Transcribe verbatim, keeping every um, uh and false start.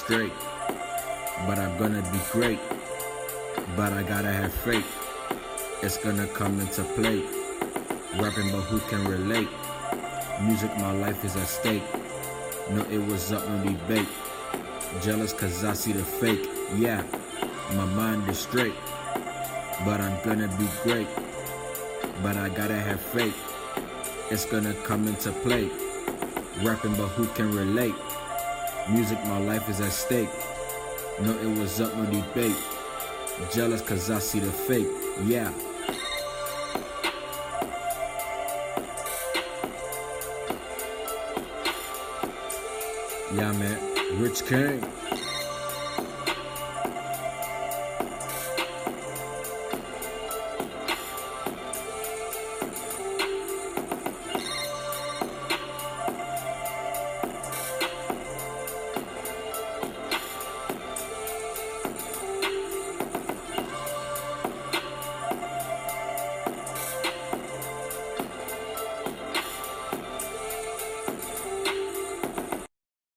straight, but I'm gonna be great. But I gotta have faith, it's gonna come into play. Rapping, but who can relate? Music, my life is at stake. No, it was up, no debate. Jealous cause I see the fake. Yeah, my mind is straight, but I'm gonna be great. But I gotta have faith, it's gonna come into play. Rapping, but who can relate? Music, my life is at stake. No, it was up, no debate. Jealous cause I see the fake. Yeah. Yeah, man. Rich King.